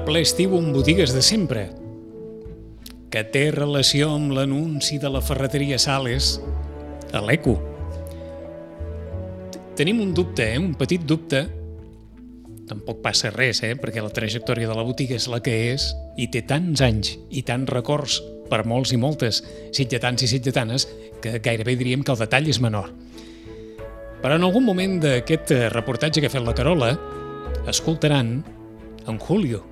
ple estiu amb botigues de sempre, que té relació amb l'anunci de la ferreteria Sales a l'Eco. Tenim un dubte, un petit dubte. Tampoc passa res, perquè la trajectòria de la botiga és la que és i té tants anys i tants records per molts i moltes sitgetans i sitgetanes que gairebé diríem que el detall és menor. Però en algun moment d'aquest reportatge que ha fet la Carola escoltaran en Julio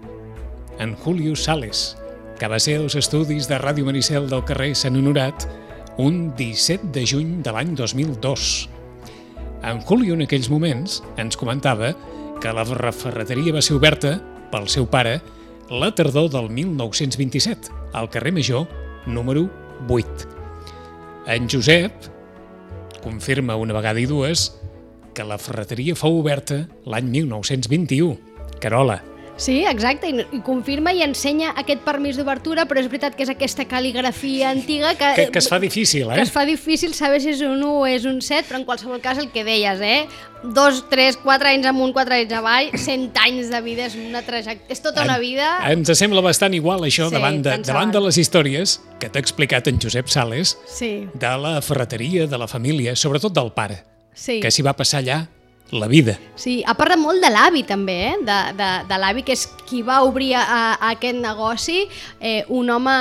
Sales, que va ser als estudis de Ràdio Maricel del carrer Sant Honorat un 17 de juny de l'any 2002. En Julio, en aquells moments, ens comentava que la ferreteria va ser oberta pel seu pare la tardor del 1927, al carrer Major, número 8. En Josep confirma una vegada i dues que la ferreteria fou oberta l'any 1921. Carola. Sí, exacte, i confirma i ensenya aquest permís d'obertura, però és veritat que és aquesta cal·ligrafia antiga que es fa difícil, que es fa difícil saber si és un 1 o és un 7, però en qualsevol cas el que deies, 2, 3, 4 anys amunt, 4 anys avall, 100 anys de vida, és tota una vida. Ens sembla bastant igual això, sí, davant de les històries que t'ha explicat en Josep Sales, sí, de la ferreteria, de la família, sobretot del pare, sí, que s'hi va passar allà la vida. Sí, ha parlat molt de l'avi també, de l'avi, que és qui va obrir aquest negoci, un home,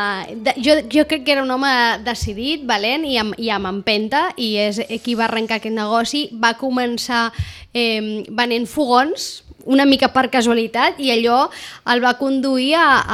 jo crec que era un home decidit, valent i amb empenta, i és qui va arrencar aquest negoci. Va començar venent fogons, una mica per casualitat, i allò el va conduir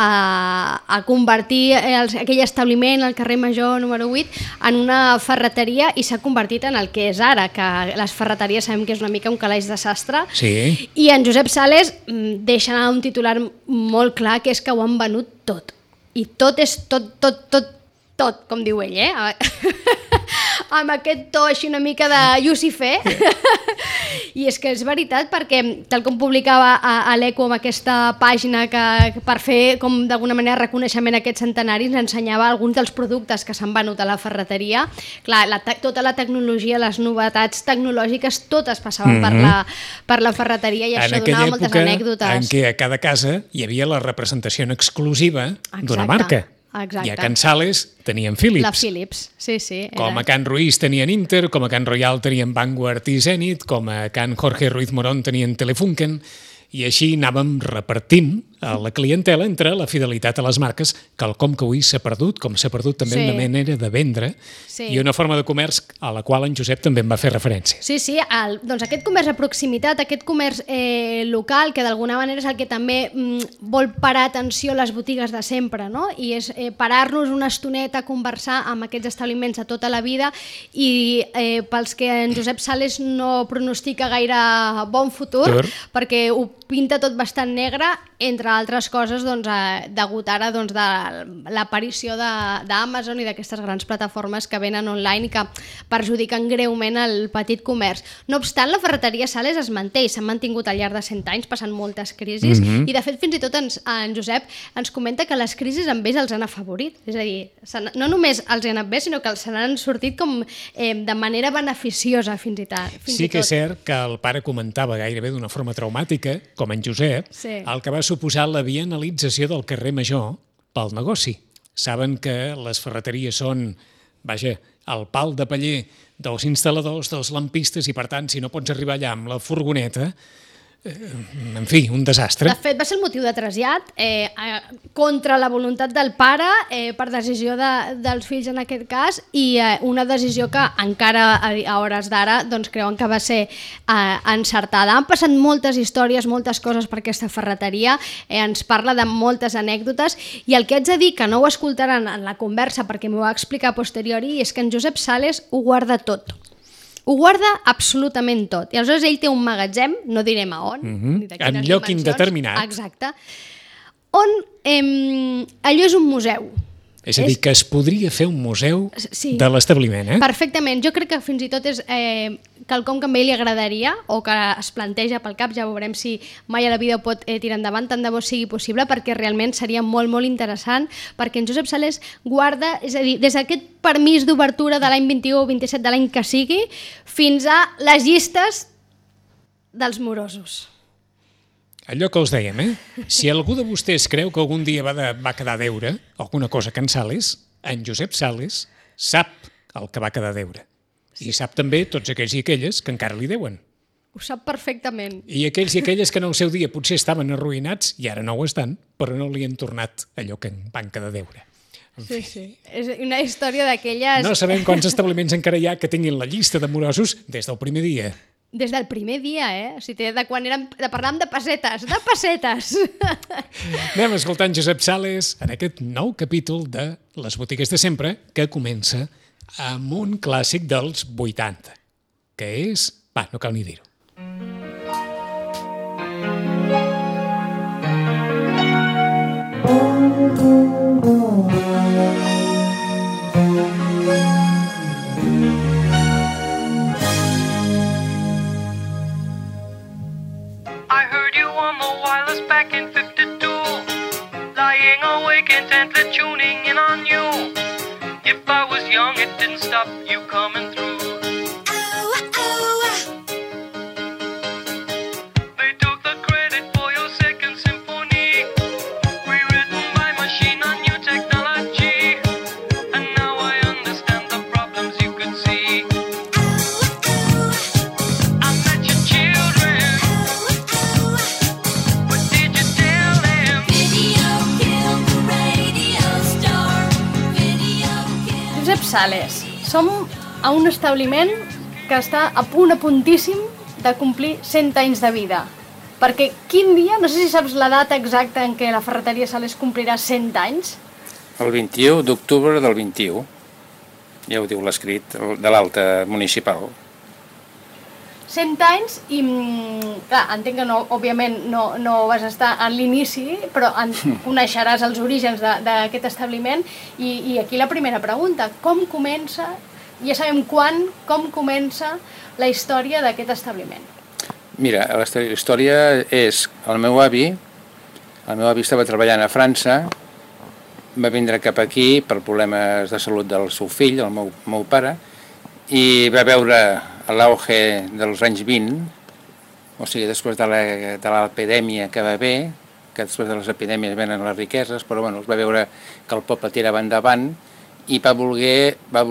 a convertir aquell establiment al carrer Major número 8 en una ferreteria, i s'ha convertit en el que és ara, que les ferreteries sabem que és una mica un calaix de sastre. Sí. I en Josep Sales deixa anar un titular molt clar, que és que ho han venut tot. I tot és tot, com diu ell, amb aquest to així una mica de Llucifer. I és que és veritat, perquè tal com publicava a l'Eco amb aquesta pàgina que per fer com d'alguna manera reconeixement a aquests centenaris ensenyava alguns dels productes que s'han venut a la ferreteria. Clar, tota la tecnologia, les novetats tecnològiques, totes passaven per la ferreteria, i això donava moltes anècdotes. En què a cada casa hi havia la representació exclusiva d'una marca. Exacte. I a Can Sales tenien Philips. La Philips, sí. Com a Can Ruiz tenien Inter, com a Can Royal tenien Vanguard i Zenith, com a Can Jorge Ruiz Morón tenien Telefunken, i així anàvem repartint a la clientela entre la fidelitat a les marques, quelcom que avui s'ha perdut, com s'ha perdut també una manera de vendre i una forma de comerç a la qual en Josep també en va fer referència. Sí, doncs aquest comerç a proximitat, aquest comerç local, que d'alguna manera és el que també vol parar atenció a les botigues de sempre, no? I és parar-nos una estoneta a conversar amb aquests establiments de tota la vida, i pels que en Josep Sales no pronostica gaire bon futur, perquè ho pinta tot bastant negre, entre altres coses degut ara de l'aparició d'Amazon i d'aquestes grans plataformes que venen online i que perjudiquen greument el petit comerç. No obstant, la ferreteria Sales es manté i s'ha mantingut al llarg de 100 anys, passant moltes crisis, i de fet fins i tot en Josep ens comenta que les crisis amb ells els han afavorit, és a dir, no només els han anat bé, sinó que se n'han sortit com de manera beneficiosa fins i tot. Sí que és cert que el pare comentava gairebé d'una forma traumàtica, com en Josep, el que va suposar la bienalització del carrer Major pel negoci. Saben que les ferreteries són, el pal de paller dels instal·ladors, dels lampistes, i per tant, si no pots arribar allà amb la furgoneta, en fi, un desastre. De fet, va ser el motiu de trasllat contra la voluntat del pare, per decisió dels fills en aquest cas, i una decisió que encara a hores d'ara creuen que va ser encertada. Han passat moltes històries, moltes coses per aquesta ferreteria, ens parla de moltes anècdotes, i el que haig de dir, que no ho escoltaran en la conversa perquè m'ho va explicar a posteriori, és que en Josep Sales ho guarda tot. Ho guarda absolutament tot. I aleshores ell té un magatzem, no direm a on, ni de quines en lloc indeterminat. Exacte. On allò és un museu. És a dir, que es podria fer un museu de l'establiment, Perfectament. Jo crec que fins i tot és quelcom que a ell li agradaria, o que es planteja pel cap, ja veurem si mai a la vida ho pot tirar endavant, tant de bo sigui possible, perquè realment seria molt, molt interessant, perquè en Josep Sales guarda, és a dir, des d'aquest permís d'obertura de l'any 21 o 27 de l'any que sigui, fins a les llistes dels morosos. Allò que els dèiem, Si algú de vostès creu que algun dia va quedar a deure alguna cosa que en Sales, en Josep Sales sap el que va quedar a deure. I sap també tots aquells i aquelles que encara li deuen. Ho sap perfectament. I aquells i aquelles que en el seu dia potser estaven arruïnats i ara no ho estan, però no li han tornat allò que en van quedar a deure. Sí, sí. És una història d'aquelles... No sabem quants establiments encara hi ha que tinguin la llista de morosos des del primer dia. Des del primer dia, O sigui, de quan parlàvem de pessetes, de pessetes! Anem escoltant Josep Sales en aquest nou capítol de Les botigues de sempre, que comença amb un clàssic dels 80, que és... Va, no cal ni dir-ho. I heard you on the wireless back in 52, lying awake intently tuning in on you. If I was young, it didn't stop you coming through. They took the credit for your second symphony, rewritten by machine on new technology. And now I understand the problems you could see. I met your children. What did you tell them? Video killed the radio star. Video killed. Josep Sales, som a un establiment que està a puntíssim de complir 100 anys de vida. Perquè quin dia, no sé si saps la data exacta en què la ferreteria Sales complirà 100 anys, El 21 d'octubre del 21, ja ho diu l'escrit, de l'alta municipal. 100 anys i, clar, entenc que no, òbviament no vas estar en l'inici, però coneixeràs els orígens d'aquest establiment i aquí la primera pregunta, com comença, ja sabem com comença la història d'aquest establiment? Mira, la història és el meu avi estava treballant a França, va vindre cap aquí per problemes de salut del seu fill, el meu pare, i va veure l'auge dels anys 20, o sigui, després de l'epidèmia que va haver, que després de les epidèmies venen les riqueses, però bueno, es va veure que el poble tirava endavant i va voler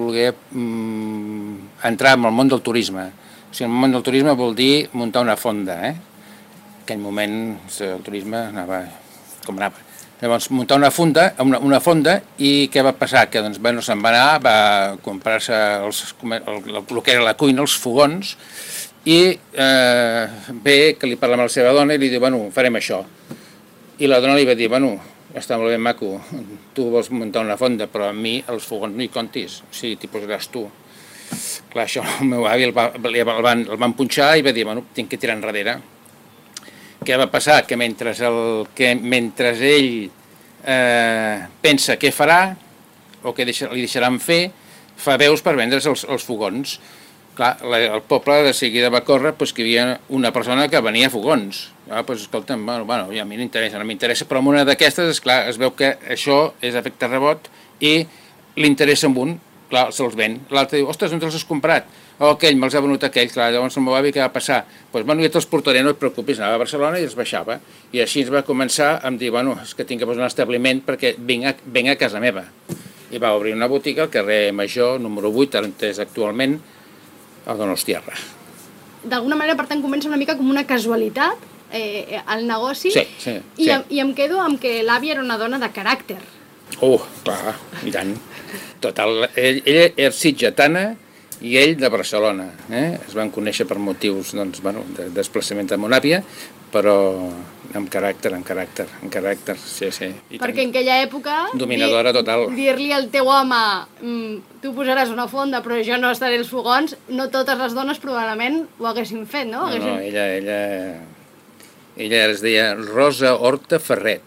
entrar en el món del turisme. O sigui, el món del turisme vol dir muntar una fonda, En aquell moment el turisme anava com anava. Llavors, muntar una fonda i què va passar? Que doncs, bueno, se'n va anar, va comprar-se el que era la cuina, els fogons, i ve que li parla amb la seva dona i li diu, bueno, farem això. I la dona li va dir, bueno, està molt ben maco, tu vols muntar una fonda, però a mi els fogons no hi comptis, o sigui, t'hi posaràs tu. Clar, això el meu avi el van punxar i va dir, bueno, tinc que tirar enrere. Què va passar? Que mentre ell pensa què farà o què li deixaran fer, fa veus per vendre's els fogons. Clar, el poble de seguida va córrer que hi havia una persona que venia a fogons. Doncs escolta'm, bueno, ja a mi no m'interessa, però en una d'aquestes, esclar, es veu que això és efecte rebot i li interessa amb un, clar, se'ls ven. L'altre diu, ostres, on te'ls has comprat? O aquell, me'ls ha venut aquell, clar, llavors el meu avi què va passar? Doncs, bueno, ja te'ls portaré, no et preocupis, anava a Barcelona i els baixava. I així ens va començar a dir, bueno, és que tinc que posar un establiment perquè vinc a casa meva. I va obrir una botiga al carrer Major, número 8, on és actualment, a Donostiarra. D'alguna manera, per tant, comença una mica com una casualitat el negoci. Sí. I em quedo amb que l'àvia era una dona de caràcter. Clar, i tant. Total, ella és sitgetana i ell de Barcelona. Es van conèixer per motius de desplaçament de mon àvia, però amb caràcter, sí. Perquè en aquella època... Dominadora total. Dir-li al teu home, tu posaràs una fonda, però jo no estaré als fogons, no totes les dones probablement ho haguessin fet, no? No, ella es deia Rosa Horta Ferret.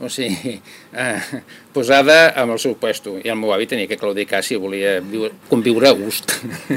o sigui, posada amb el seu puesto. I el meu avi tenia que claudicar si volia conviure a gust.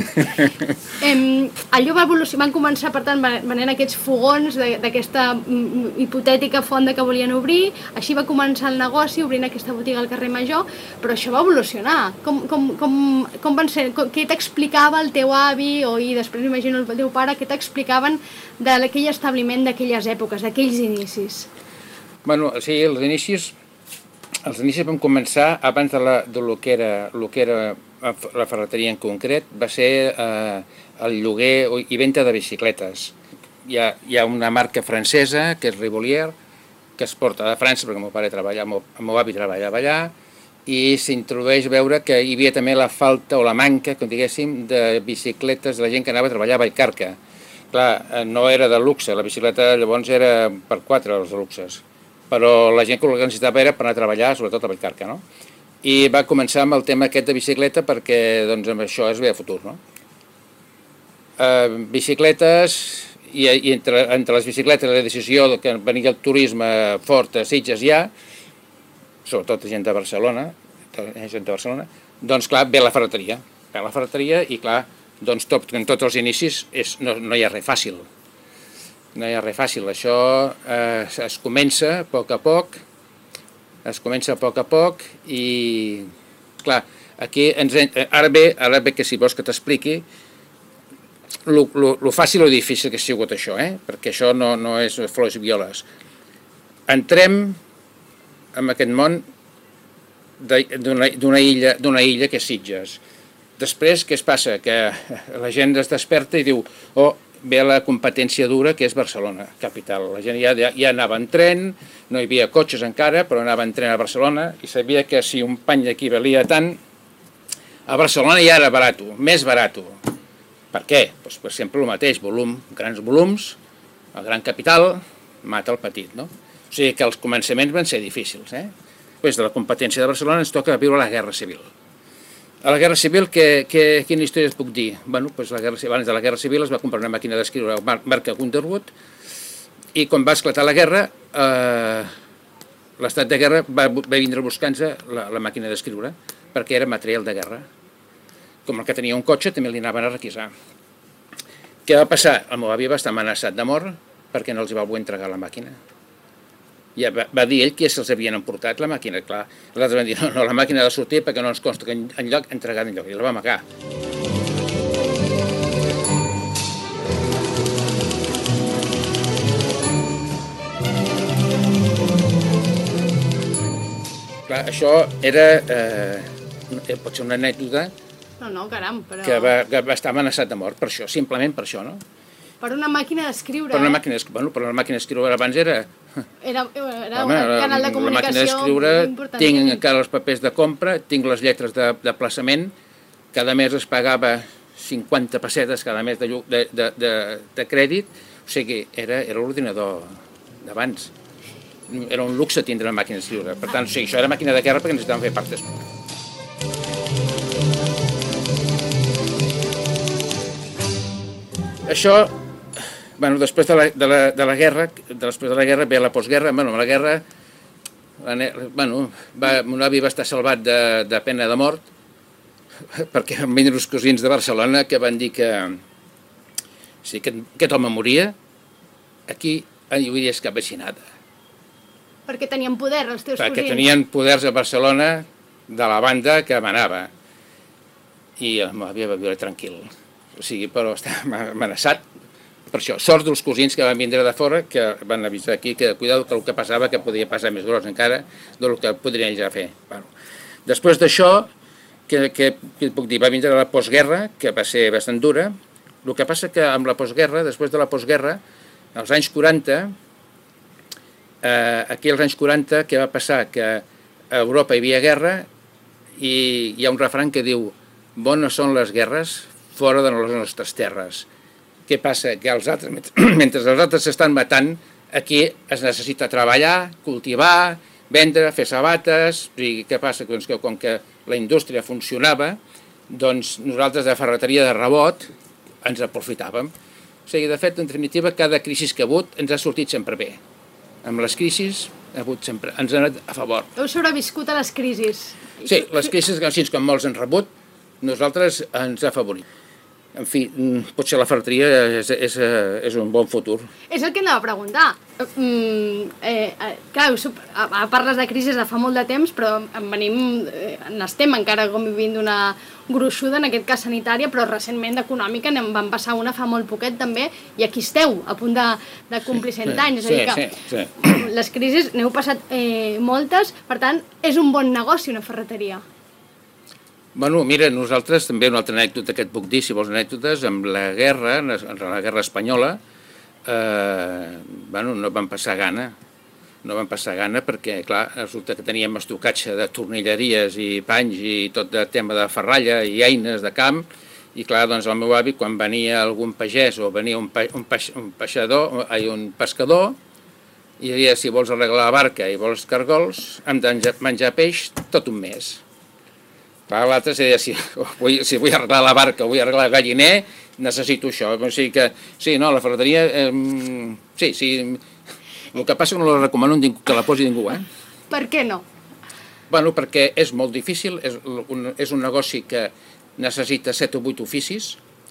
Allò va evolucionar, van començar, per tant, venent aquests fogons d'aquesta hipotètica fonda que volien obrir, així va començar el negoci, obrint aquesta botiga al carrer Major, però això va evolucionar. Com van ser? Què t'explicava el teu avi, i després m'imagino el teu pare, què t'explicaven d'aquell establiment d'aquelles èpoques, d'aquells inicis? Bueno, sí, els inicis vam començar abans de lo que era la ferreteria en concret, va ser el lloguer i venda de bicicletes. Hi ha una marca francesa, que és Rivolier, que es porta de França, perquè el meu avi treballava allà, i s'introdueix veure que hi havia també la falta o la manca, com diguéssim, de bicicletes de la gent que anava a treballar a Vallcarca. Clar, no era de luxe, la bicicleta llavors era per 4 els de luxes, però la gent que el necessitava era per anar a treballar, sobretot a Vallcarca, no? I va començar amb el tema aquest de bicicleta perquè doncs, amb això es veia futur, no? Bicicletes, i entre les bicicletes la decisió que venia el turisme fort a Sitges ja, sobretot gent de Barcelona, doncs clar, ve la ferreteria. Ve la ferreteria i clar, doncs en tots els inicis no hi ha res fàcil. No hi ha res fàcil, això es comença a poc a poc i, clar, aquí ara ve que si vols que t'expliqui lo fàcil o difícil que ha sigut això, perquè això no és flors i violes. Entrem en aquest món d'una illa que és Sitges. Després, què es passa? Que la gent es desperta i diu, ve la competència dura, que és Barcelona, capital. La gent ja anava en tren, no hi havia cotxes encara, però anava en tren a Barcelona i sabia que si un pany d'aquí valia tant, a Barcelona ja era barat, més barat. Per què? Doncs per sempre el mateix, grans volums, el gran capital mata el petit, no? O sigui que els començaments van ser difícils, Després de la competència de Barcelona ens toca viure la Guerra Civil. A la Guerra Civil, quina història et puc dir? Bueno, doncs abans de la Guerra Civil es va comprar una màquina d'escriure marca Underwood i quan va esclatar la guerra, l'estat de guerra va vindre buscant-se la màquina d'escriure perquè era material de guerra. Com el que tenia un cotxe també li anaven a requisar. Què va passar? El meu avi va estar amenaçat de mort perquè no els va voler entregar la màquina. Ja va dir ell que se'ls havien emportat la màquina, clar. Els altres van dir, no, la màquina ha de sortir perquè no ens consta que enlloc entregat enlloc, i la va amagar. Clar, això era, pot ser una anècdota No, caram, però... que va estar amenaçat de mort per això, simplement per això, no? Per una màquina d'escriure, Per una màquina d'escriure abans era... Era un canal de comunicació la màquina d'escriure, important. tinc encara els papers de compra, tinc les lletres de plaçament, cada mes es pagava 50 pessetes cada mes de crèdit, o sigui, era l'ordinador d'abans. Era un luxe tindre una màquina d'escriure. Per tant, o sigui, això era màquina de guerra perquè necessitàvem fer partes. Això, bueno, després de la guerra ve la postguerra. Bueno, la guerra, mon avi va estar salvat de pena de mort perquè van venir els cosins de Barcelona que van dir que si aquest home moria, aquí hi hauria cap aixinada. Perquè tenien poder els teus cosins. Perquè tenien poders a Barcelona de la banda que manava. I el meu avi va viure tranquil. O sigui, però estava amenaçat per això. Sort dels cosins que van vindre de fora, que van avisar aquí que cuidado que el que passava que podia passar més gros encara del que podrien ja fer. Bueno, després d'això, què puc dir? Va vindre la postguerra, que va ser bastant dura. El que passa que amb la postguerra, després de la postguerra, als anys 40, aquí als anys 40, què va passar? Que a Europa hi havia guerra i hi ha un refrany que diu bones són les guerres fora de les nostres terres. Què passa? Que mentre els altres s'estan matant, aquí es necessita treballar, cultivar, vendre, fer sabates. I què passa? Doncs que com que la indústria funcionava, doncs nosaltres de ferreteria de rebot ens aprofitàvem. O sigui, de fet, en definitiva, cada crisi que ha hagut ens ha sortit sempre bé. Amb les crisis ha hagut sempre, ens ha anat a favor. Heu sobreviscut a les crisis. Sí, les crisis, així com molts han rebut, nosaltres ens ha favorit. En fi, potser la ferreteria és un bon futur. És el que anava a preguntar. Clar, parles de crisis de fa molt de temps, però n'estem encara com vivint d'una gruixuda, en aquest cas sanitària, però recentment d'econòmica en van passar una fa molt poquet també, i aquí esteu, a punt de complir 100 anys. És a dir que Sí. les crisis n'heu passat moltes, per tant, és un bon negoci una ferreteria. Bueno, mira, nosaltres també una altra anècdota que et puc dir, si vols anècdotes, amb la guerra espanyola, no vam passar gana. No vam passar gana perquè, clar, resulta que teníem estocatge de tornilleries i panys i tot de tema de ferralla i eines de camp, i clar, doncs el meu avi, quan venia algun pagès o venia un pescador, i deia, si vols arreglar la barca i vols cargols, hem de menjar peix tot un mes. Clar, l'altre deia, si vull arreglar la barca o vull arreglar el galliner, necessito això. O sigui que, sí, no, la ferreteria, sí. El que passa que no la recomano que la posi ningú, Per què no? Bueno, perquè és molt difícil, és un negoci que necessita 7 o 8 oficis,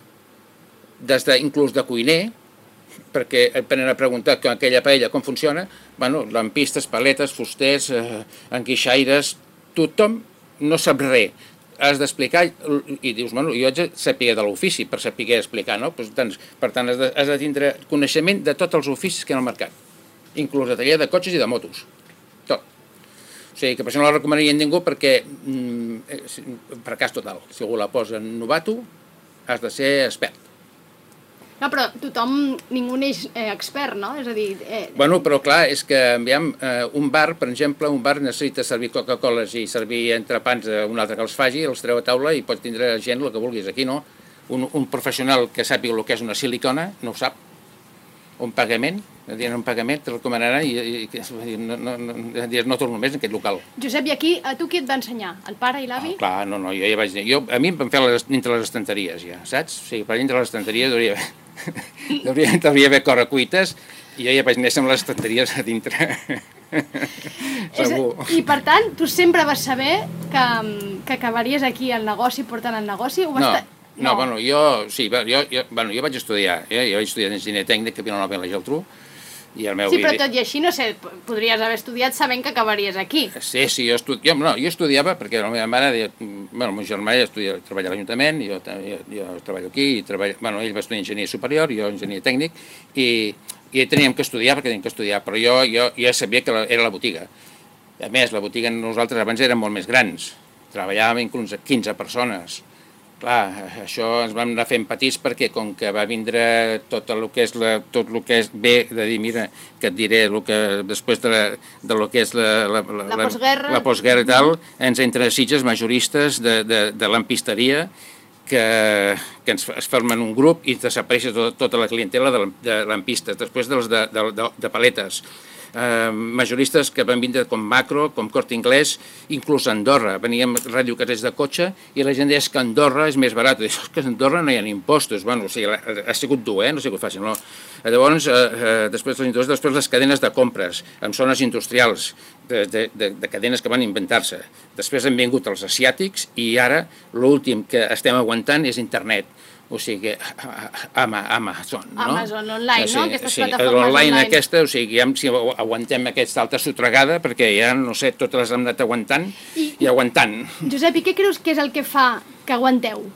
inclús de cuiner, perquè et venen a preguntar que aquella paella com funciona, bueno, lampistes, paletes, fusters, enguixaires, tothom no sap res, has d'explicar i dius, bueno, jo haig de saber de l'ofici per saber explicar, no? Per tant, has de tindre coneixement de tots els oficis que hi ha al mercat, inclús de taller de cotxes i de motos, tot. O sigui, que per això no la recomanaria a ningú perquè fracàs total. Si algú la posa novato, has de ser expert. No, però ningú n'és expert, no? És a dir... Bueno, però clar, és que un bar, per exemple, necessita servir Coca-Coles i servir entrepans a un altre que els faci, els treu a taula i pot tindre gent el que vulguis. Aquí no. Un professional que sàpiga el que és una silicona no ho sap. Un pagament, te recomanarà i no torno més en aquest local. Josep, i aquí a tu qui et va ensenyar? El pare i l'avi? Clar, no, jo ja vaig dir. A mi em van fer dintre les estanteries, ja, saps? O sigui, per dintre les estanteries devia haver correcuites i jo ja vaig néixer amb les estanteries a dintre. Segur. I per tant, tu sempre vas saber que acabaries aquí al negoci, portant el negoci? No, bueno, jo vaig estudiar, jo vaig estudiar d'enginyer tècnic a Vilanova i la Geltrú, i el meu... Sí, però tot i així, no sé, podries haver estudiat sabent que acabaries aquí. Sí, jo estudiava perquè la meva mare, el meu germà treballa a l'Ajuntament, jo treballo aquí, ell va estudiar enginyer superior, jo enginyer tècnic, i teníem que estudiar perquè teníem que estudiar, però jo ja sabia que era la botiga. A més, la botiga nosaltres abans érem molt més grans, treballàvem inclús 15 persones. Clar, això ens vam anar fent petits perquè com que va vindre tot el que és bé de dir, mira, que et diré després de lo que és la postguerra i tal, ens entren a Sitges majoristes de lampisteria que es formen un grup i desapareix tota la clientela de lampistes, després dels de paletes. Majoristes que van vindre com Macro, com Corte Inglés, inclús a Andorra. Veníem radiocasets de cotxe i la gent deia que Andorra és més barat. Dius que a Andorra no hi ha impostos. Bueno, o sigui, ha sigut dur, no ha sigut fàcil, no? Llavors, després les cadenes de compres, en zones industrials, de cadenes que van inventar-se. Després han vingut els asiàtics i ara l'últim que estem aguantant és internet. O sigui, Amazon, no? Amazon online, no? Aquestes plataformes online. Aquesta, o sigui, si aguantem aquesta altra sotregada, perquè ja, no sé, totes les hem anat aguantant i aguantant. Josep, i què creus que és el que fa que aguanteu?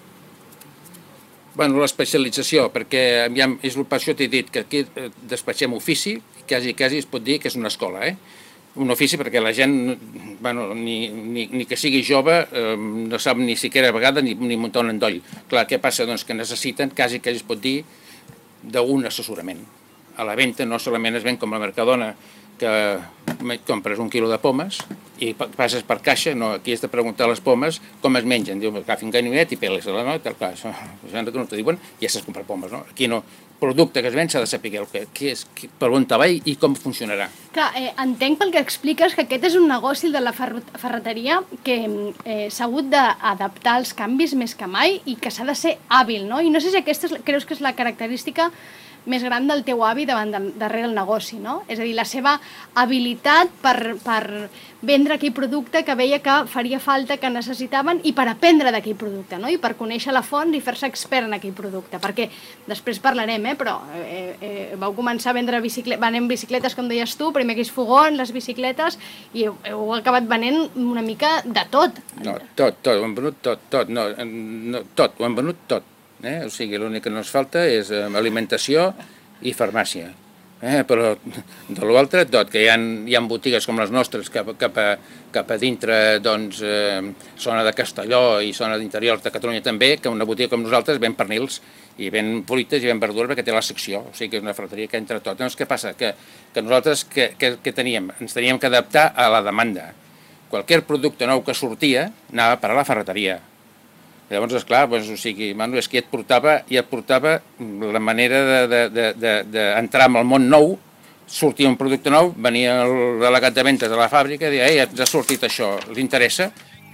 Bueno, l'especialització, perquè és per això t'he dit que aquí despatxem ofici, quasi es pot dir que és una escola, un ofici perquè la gent, bueno, ni que sigui jove, no sap ni siquiera a vegades ni muntar un endoll. Clar, què passa? Doncs que necessiten, quasi es pot dir, d'un assessorament. A la venda no solament es ven com la Mercadona, que compres un quilo de pomes i passes per caixa, no, aquí has de preguntar a les pomes com es mengen. Diu, agafi un ganivet i peles-la, no? Tal, clar, això no t'ho diuen, ja saps comprar pomes, no? Aquí no. Producte que es ven s'ha de saber què és, per on te va i com funcionarà. Clar, entenc pel que expliques que aquest és un negoci de la ferreteria que s'ha hagut d'adaptar als canvis més que mai i que s'ha de ser hàbil, no? I no sé si aquesta creus que és la característica més gran del teu avi darrere el negoci, no? És a dir, la seva habilitat per vendre aquell producte que veia que faria falta, que necessitaven, i per aprendre d'aquell producte, no? I per conèixer la font i fer-se expert en aquell producte, perquè després parlarem, però vau començar a vendre venent bicicletes, com deies tu, primer aquells fogons, les bicicletes, i heu acabat venent una mica de tot. No, tot, ho hem venut tot, tot, ho hem venut tot. O sigui, l'únic que no ens falta és alimentació i farmàcia. Però de l'altre tot, que hi ha botigues com les nostres cap a dintre, doncs, zona de Castelló i zona d'interior de Catalunya també, que una botiga com nosaltres ven pernils i ven fruites i ven verdures perquè té la secció, o sigui que és una ferreteria que entra tot. Llavors, què passa? Que nosaltres què teníem? Ens teníem que adaptar a la demanda. Qualsevol producte nou que sortia anava per a la ferreteria. Llavors, esclar, doncs, o sigui, és que ja et portava la manera d'entrar en el món nou, sortia un producte nou, venia el delegat de ventes de la fàbrica i deia, ens ha sortit això, li interessa?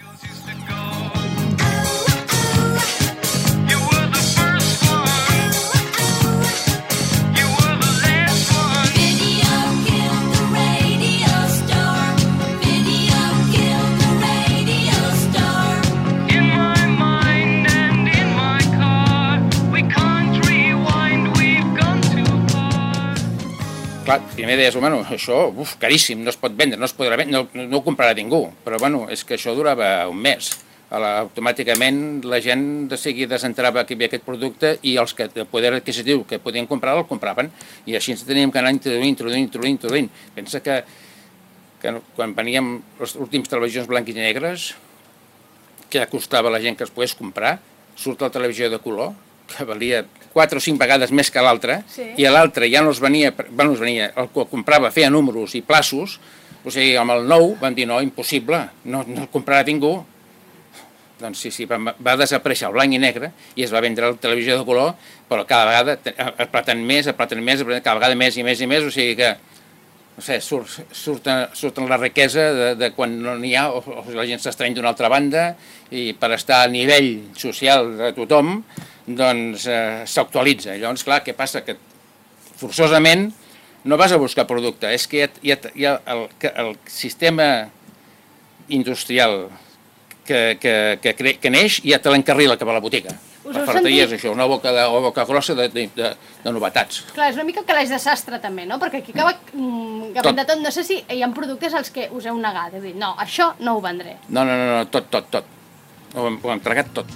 You were the first one. You were the last one. Video killed the radio star. Video killed the radio star. In my mind and in my car, we can't rewind, we've gone too far. Clar, primer deies, bueno, això, caríssim, no es pot vendre, no es podrà vendre, no ho comprarà ningú, però bueno, és que això durava un mes. Automàticament la gent de seguida desentrava que hi havia aquest producte i els que de poder adquisitiu que podien comprar el compraven, i així ens teníem que anar introduint. Pensa que quan veníem les últimes televisions blanques i negres, que costava la gent que es pogués comprar, surt la televisió de color, que valia 4 o 5 vegades més que l'altra, i l'altre ja no es venia, el que comprava feia números i plaços, o sigui, amb el nou van dir, no, impossible, no el comprarà ningú. Doncs sí, va desaparèixer el blanc i negre i es va vendre la televisió de color, però cada vegada apretant més, cada vegada més i més, o sigui que, no sé, surten la riquesa de quan no n'hi ha, o la gent s'estrany d'una altra banda, i per estar a nivell social de tothom, doncs s'actualitza. Llavors, clar, què passa? Que forçosament no vas a buscar producte, és que el sistema industrial que neix ja te l'encarrila cap a la botiga. La ferreteria és això, una boca grossa de novetats. Clar, és una mica calaix de sastre també, no? Perquè aquí acaba de tot. No sé si hi ha productes als que us heu negat. Heu dit, no, això no ho vendré. No, tot. Ho hem tragat tot.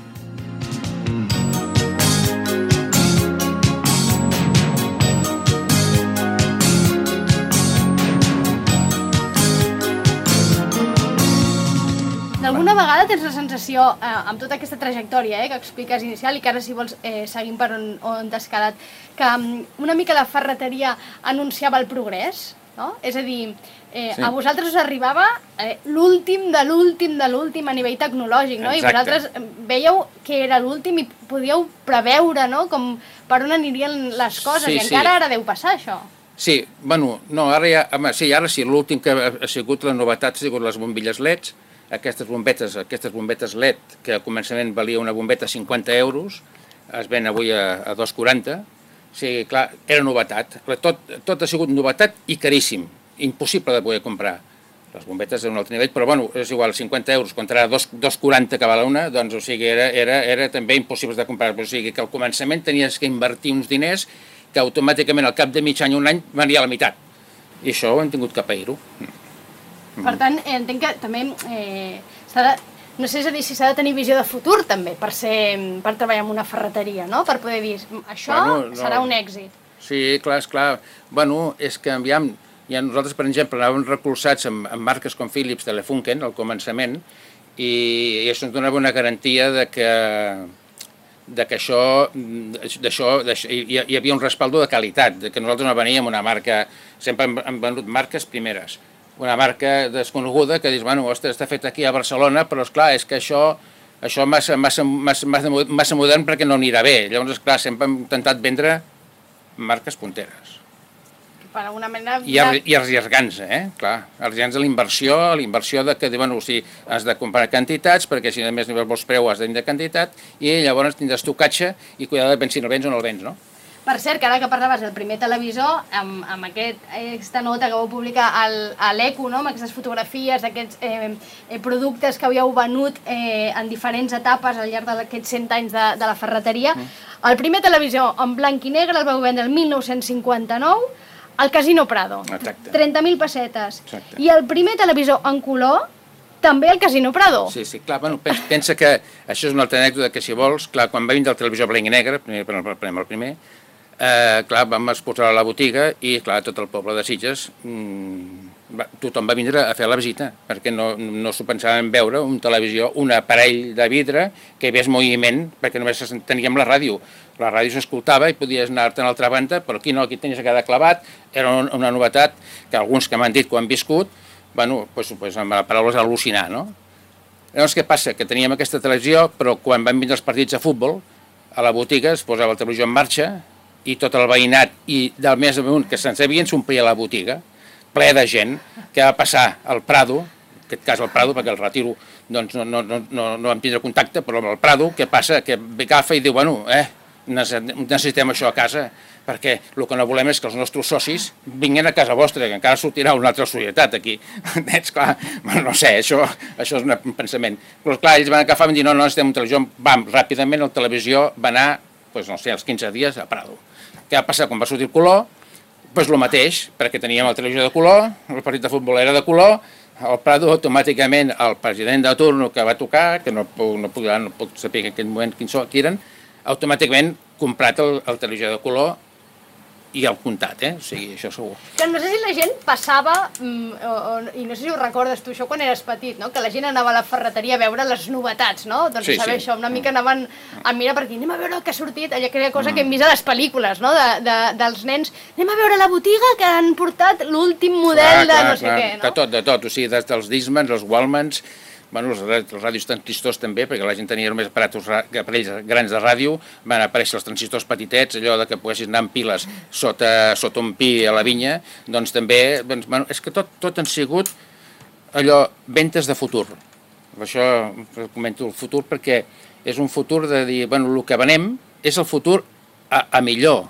D'alguna vegada tens la sensació, amb tota aquesta trajectòria que expliques inicial i que ara si vols seguim per on t'has quedat, que una mica la ferreteria anunciava el progrés, no? És a dir, a vosaltres us arribava l'últim de l'últim a nivell tecnològic, no? I vosaltres veieu que era l'últim i podíeu preveure, no? Com per on anirien les coses, i encara ara deu passar això. Sí, bueno, no, ara sí, l'últim que ha sigut la novetat ha sigut les bombilles LEDs. Aquestes bombetes LED, que al començament valia una bombeta 50 euros, es ven avui a 2,40. O sigui, clar, era novetat. Tot ha sigut novetat i caríssim. Impossible de poder comprar. Les bombetes d'un altre nivell, però bueno, és igual, 50 euros contra 2,40 que val una, doncs o sigui, era també impossible de comprar. O sigui, que al començament tenies que invertir uns diners que automàticament al cap de mig any o un any venia a la meitat. I això ho hem tingut que pair-ho. Per tant, entenc que també no sé si s'ha de tenir visió de futur també per treballar en una ferreteria, no? Per poder dir, això serà un èxit. Sí, clar, esclar. Bueno, és que nosaltres, per exemple, anàvem recolzats amb marques com Philips, Telefunken, al començament, i això ens donava una garantia de que hi havia un respaldo de qualitat, que nosaltres no veníem una marca, sempre hem venut marques primeres, una marca desconeguda que dius, bueno, ostres, està fet aquí a Barcelona, però esclar, és que això massa modern perquè no anirà bé. Llavors, esclar, sempre hem intentat vendre marques punteres. Per alguna manera... I arriesgant-se, clar, arriesgant-se a la inversió de que, bueno, o sigui, has de comprar quantitats, perquè si a més vols preu has de tenir quantitat, i llavors tindràs tu catxa i cuidar de si el vens o no el vens, no? Per cert, que ara que parlaves del primer televisor, amb aquesta nota que vau publicar a l'Eco, no? Amb aquestes fotografies d'aquests productes que havíeu venut en diferents etapes al llarg d'aquests 100 anys de la ferreteria, el primer televisor en blanc i negre el vau vendre el 1959 al Casino Prado. Exacte. 30.000 pessetes. Exacte. I el primer televisor en color també al Casino Prado. Sí, clar, bueno, pensa que això és una altra anècdota que, si vols, clar, quan va vindre el televisor blanc i negre, el primer, clar, vam exposar a la botiga i, clar, tot el poble de Sitges, tothom va vindre a fer la visita, perquè no s'ho pensaven veure un televisió, un aparell de vidre que hi hagués moviment, perquè només teníem la ràdio. La ràdio s'escoltava i podies anar-te a l'altra banda, però aquí no, aquí tenies que quedar clavat. Era una novetat que alguns que m'han dit que ho han viscut, bueno, doncs amb la paraula és al·lucinar, no? Llavors, què passa? Que teníem aquesta televisió, però quan van vindre els partits de futbol, a la botiga es posava el televisor en marxa i tot el veïnat i del més amunt que se'n sabien s'omplia la botiga, ple de gent, que va passar al Prado, en aquest cas al Prado, perquè el Retiro doncs no vam tindre contacte, però amb el Prado, què passa? Que agafa i diu, bueno, necessitem això a casa, perquè el que no volem és que els nostres socis vinguin a casa vostra, que encara sortirà una altra societat aquí. Clar, no sé, això és un pensament. Però clar, ells van agafar i van dir, no, necessitem un televisor, ràpidament la televisió va anar, no sé, als 15 dies a Prado. Què va passar quan va sortir el color? Doncs el mateix, perquè teníem el televisor de color, el partit de futbol era de color, al Prado automàticament el president de turno que va tocar, que no puc saber en aquell moment qui eren, automàticament comprat el televisor de color i el comptat, o sigui, això segur. Que no sé si la gent passava, i no sé si ho recordes tu, això quan eres petit, no? Que la gent anava a la ferreteria a veure les novetats, no? Doncs sí, saber sí. Això, una mica anaven a mirar per aquí, anem a veure el que ha sortit, aquella cosa que hem vist a les pel·lícules, no? Dels nens, anem a veure la botiga que han portat l'últim model de no sé què, no? De tot, o sigui, des dels Discmans, els Wallmans, bueno, els ràdios transistors també, perquè la gent tenia només aparells grans de ràdio, van aparèixer els transistors petitets, allò de que poguessis anar amb piles sota un pi a la vinya, doncs també, és que tot han sigut allò, ventes de futur. Això comento el futur perquè és un futur de dir, bueno, el que venem és el futur a millor.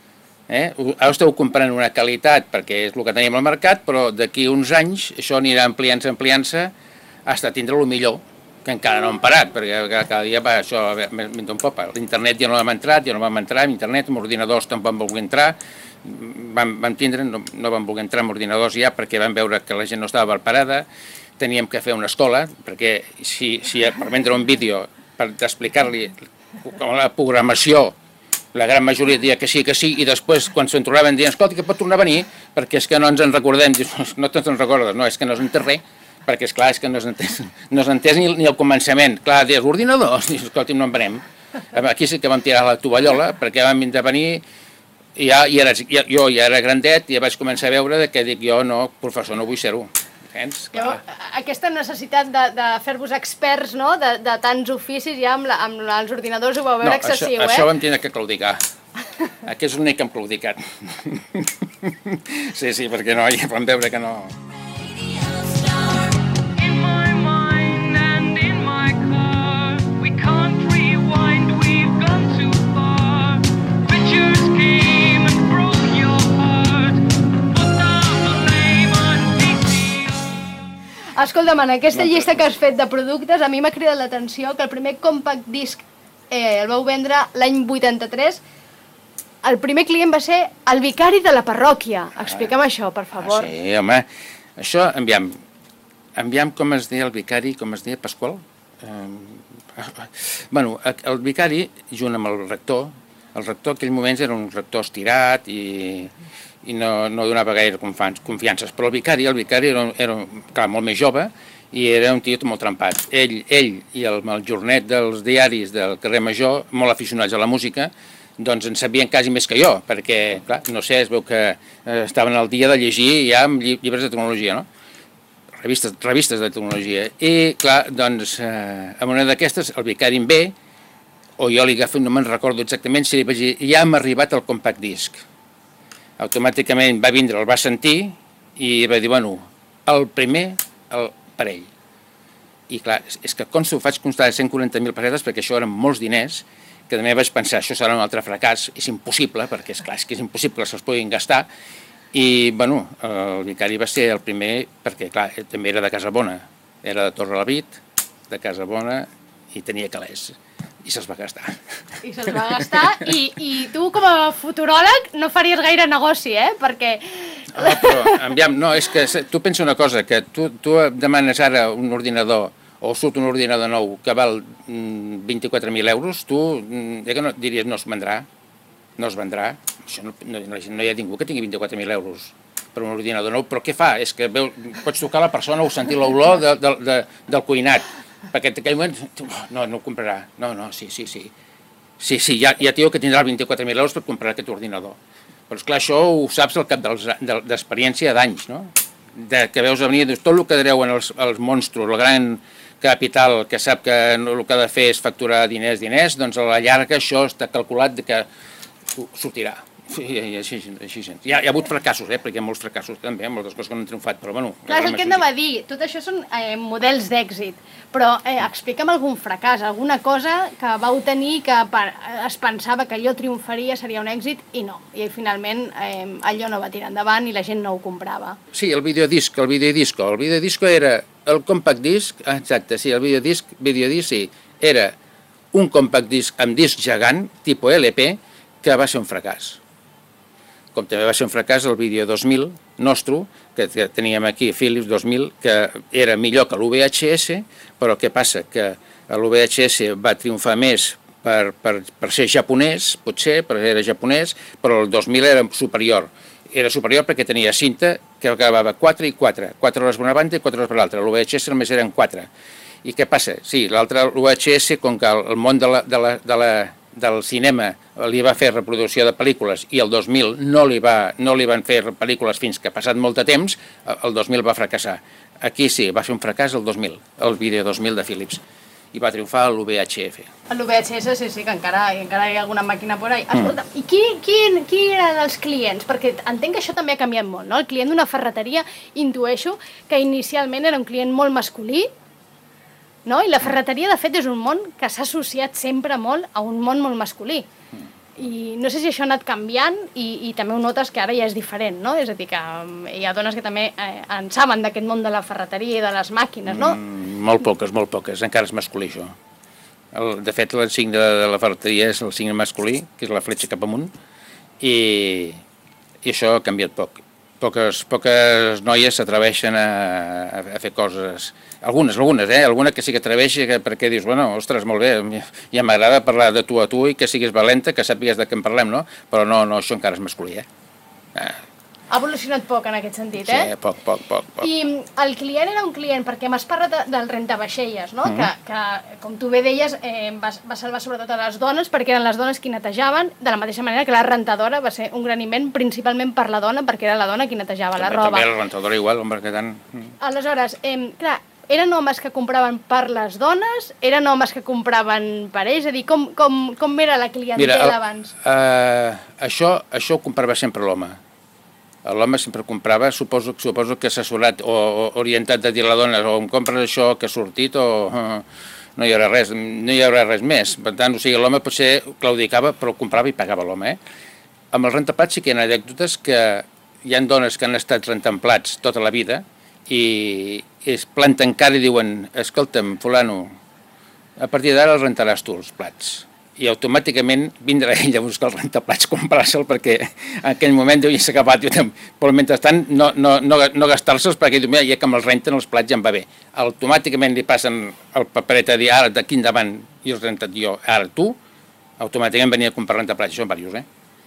Ara esteu comprant una qualitat perquè és el que tenim al mercat, però d'aquí uns anys això anirà ampliant-se fins a tindre el millor, que encara no hem parat, perquè cada dia va això mentre un pop. L'internet ja no vam entrar, amb internet, amb ordinadors tampoc vam voler entrar, vam tindre, no vam voler entrar amb ordinadors ja perquè vam veure que la gent no estava preparada, teníem que fer una escola, perquè si per vendre un vídeo, per explicar-li la programació, la gran majoria dia que sí, i després quan se'n trobaven dient, escolta, que pot tornar a venir, perquè és que no ens en recordem, no te'n recordes, no, és que no s'entén res, perquè és clar, és que no s'ha entès ni el començament. Clar, deies, ordinadors, i escolti'm, no en venem. Aquí sí que vam tirar la tovallola, perquè vam venir, i jo ja era grandet, i ja vaig començar a veure que dic, jo no, professor, no vull ser-ho. Aquesta necessitat de fer-vos experts, no?, de tants oficis, ja amb els ordinadors ho vau veure excessiu, Això vam tenir que claudicar. Aquest és l'únic que hem claudicat. Sí, perquè no, ja vam veure que no... In my mind and in my car, we can't rewind, we've gone too far. Pictures came and broke your heart, put down the name on PC. Escolta'm, en aquesta llista que has fet de productes, a mi m'ha cridat l'atenció que el primer compact disc el vau vendre l'any 83. El primer client va ser el vicari de la parròquia. Explica'm això, per favor. Sí, home, això, enviam com es deia el vicari, com es deia Pasqual? Bueno, el vicari, junt amb el rector en aquells moments era un rector estirat i no donava gaire confiances, però el vicari era clar, molt més jove i era un tio molt trempat. Ell i el jornet dels diaris del carrer Major, molt aficionats a la música, doncs en sabien quasi més que jo, perquè, clar, no sé, es veu que estaven al dia de llegir ja amb llibres de tecnologia, no? Revistes de tecnologia. I, clar, doncs, en una d'aquestes, el vicari em ve, o jo li agafo, no me'n recordo exactament, si li vaig dir, ja hem arribat al compact disc. Automàticament va vindre, el va sentir, i va dir, bueno, el primer, el parell. I, clar, és que com s'ho faig constar de 140.000 pessetes, perquè això eren molts diners, que també vaig pensar, això serà un altre fracàs, és impossible, perquè és clar, és que és impossible que se'ls puguin gastar, i, bueno, el vicari va ser el primer, perquè, clar, també era de Casabona, era de Torrelavit, de Casabona, i tenia calés, i se'ls va gastar. I se'ls va gastar, i tu, com a futuròleg, no faries gaire negoci, perquè... Però, aviam, no, és que tu pensa una cosa, que tu demanes ara un ordinador, o surt un ordinador nou que val 24.000 euros, tu que no, diries no es vendrà, no es vendrà. Això no hi ha ningú que tingui 24.000 euros per un ordinador nou, però què fa? És que pots tocar la persona o sentir l'olor del cuinat, perquè en aquell moment no ho comprarà, sí, ja diu que tindrà 24.000 euros per comprar aquest ordinador. Però esclar, això ho saps al cap d'experiència d'anys, no? Que veus a venir tot el que treuen els monstros, el gran capital que sap que el que ha de fer és facturar diners, doncs a la llarga això està calculat que sortirà. I així. Hi ha hagut fracassos, perquè hi ha molts fracassos també, moltes coses que no han triomfat, però bueno... Clar, és el que anava a dir, tot això són models d'èxit, però explica'm algun fracàs, alguna cosa que vau tenir que es pensava que allò triomfaria, seria un èxit, i no, i finalment allò no va tirar endavant i la gent no ho comprava. Sí, el videodisco era el compact disc, exacte, sí, el videodisc sí, era un compact disc amb disc gegant, tipus LP, que va ser un fracàs. Com també va ser un fracàs el vídeo 2000 nostre, que teníem aquí, Philips 2000, que era millor que l'VHS, però què passa? Que l'VHS va triomfar més per ser japonès, potser, perquè era japonès, però el 2000 era superior. Era superior perquè tenia cinta que acabava 4 i 4, 4 hores per una banda i 4 hores per l'altra. L'VHS només eren 4. I què passa? Sí, l'altre, l'VHS, com que el món del cinema li va fer reproducció de pel·lícules i el 2000 no li van fer pel·lícules fins que ha passat molt de temps, el 2000 va fracassar. Aquí sí, va ser un fracàs el 2000, el vídeo 2000 de Philips, i va triomfar l'VHF. L'VHS, sí, que encara hi ha alguna màquina por ahí. Escolta, i qui eren els clients? Perquè entenc que això també ha canviat molt, no? El client d'una ferreteria, intueixo que inicialment era un client molt masculí, no? I la ferreteria, de fet, és un món que s'ha associat sempre molt a un món molt masculí. I no sé si això ha anat canviant i també ho notes que ara ja és diferent, no? És a dir, que hi ha dones que també en saben d'aquest món de la ferreteria i de les màquines, no? Molt poques, encara és masculí això. De fet, el signe de la ferreteria és el signe masculí, que és la fletxa cap amunt, i això ha canviat poc. Poques noies s'atreveixen a fer coses. Algunes, alguna que sí que atreveix perquè dius, bueno, ostres, molt bé, ja m'agrada parlar de tu a tu i que siguis valenta, que sàpigues de què en parlem, no? Però no, això encara és masculí, Ha evolucionat poc en aquest sentit, Sí, poc. I el client era un client, perquè m'has parlat del rentavaixelles, no? Que com tu bé deies, va salvar sobretot a les dones, perquè eren les dones qui netejaven, de la mateixa manera que la rentadora va ser un gran invent, principalment per la dona, perquè era la dona qui netejava la roba. També la rentadora igual, home, que tant... Aleshores, clar, eren homes que compraven per les dones? Eren homes que compraven per ells? És a dir, com era la clientela abans? Això ho comprava sempre l'home. L'home sempre comprava, suposo que assessorat o orientat de dir a la dona o em compres això que ha sortit o no hi haurà res més. Per tant, o sigui, l'home potser claudicava però comprava i pagava l'home. Amb el rentaplats sí que hi ha anècdotes que hi ha dones que han estat rentant plats tota la vida i es planten cara i diuen, escolta'm, fulano, a partir d'ara el rentaràs tu els plats. I automàticament vindrà ell a buscar el rentaplats, comprar-se'l, perquè en aquell moment ja s'ha acabat, però mentrestant no gastar-se'ls, perquè diu, mira, ja que me'ls renten els plats ja em va bé. Automàticament li passen el paperet a dir, ara d'aquí endavant i els rentat jo, ara tu, automàticament venia a comprar rentaplats, això són diversos,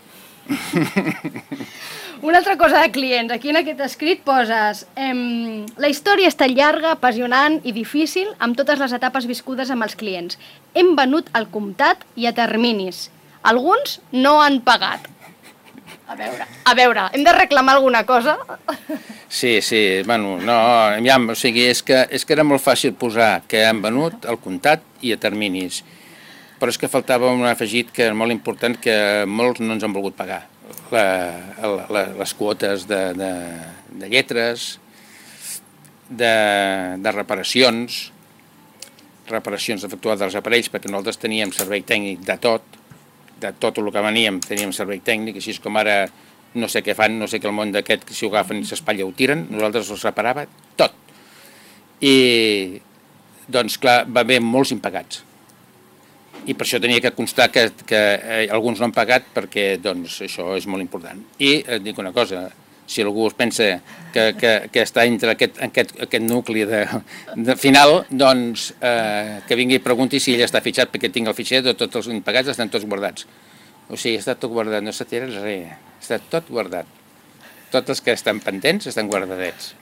Una altra cosa de clients, aquí en aquest escrit poses la història està llarga, apassionant i difícil amb totes les etapes viscudes amb els clients. Hem venut al comptat i a terminis. Alguns no han pagat. A veure, hem de reclamar alguna cosa? Sí, bueno, no, ja, o sigui, és que era molt fàcil posar que han venut al comptat i a terminis, però és que faltava un afegit que és molt important, que molts no ens han volgut pagar. Les quotes de lletres, de reparacions, reparacions efectuades dels aparells, perquè nosaltres teníem servei tècnic de tot el que veníem teníem servei tècnic, així com ara no sé què fan, no sé què el món d'aquest, que si ho agafen i s'espatlla ho tiren, nosaltres els reparava tot. I, doncs clar, va haver molts impagats. I per això tenia que constar que alguns no han pagat, perquè doncs això és molt important. I et dic una cosa, si algú es pensa que està entre aquest nucli de final, doncs que vingui i pregunti si ell està fitxat, perquè tinc el fitxer de tots els impagats, estan tots guardats. O sigui, està tot guardat, no s'ha tirat res, està tot guardat. Tots els que estan pendents estan guardadets.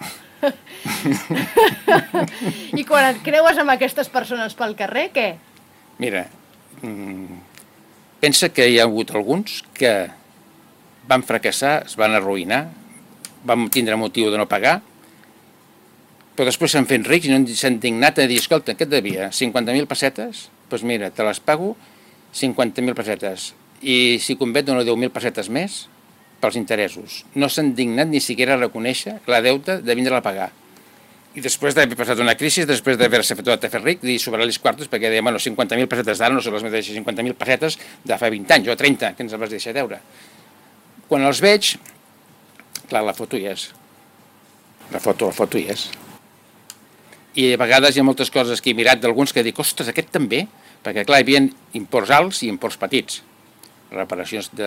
I quan et creues amb aquestes persones pel carrer, què? Mira, pensa que hi ha hagut alguns que van fracassar, es van arruïnar, van tindre motiu de no pagar, però després s'han fet rics i no s'han dignat a dir, escolta, què et devia? 50.000 pessetes? Doncs mira, te les pago 50.000 pessetes. I si convé dono 10.000 pessetes més pels interessos. No s'han dignat ni siquiera a reconèixer la deuta de vindre a pagar. I després d'haver passat una crisi, després d'haver-se fet tot a fer ric, dir sobrar-li els quartos, perquè deia, bueno, 50.000 pessetes d'ara no són les mateixes 50.000 pessetes de fa 20 anys o 30, que ens les vas deixar deure. Quan els veig, clar, la foto hi és. La foto hi és. I a vegades hi ha moltes coses que he mirat d'alguns que dic, ostres, aquest també, perquè clar, hi havia imports alts i imports petits. Reparacions de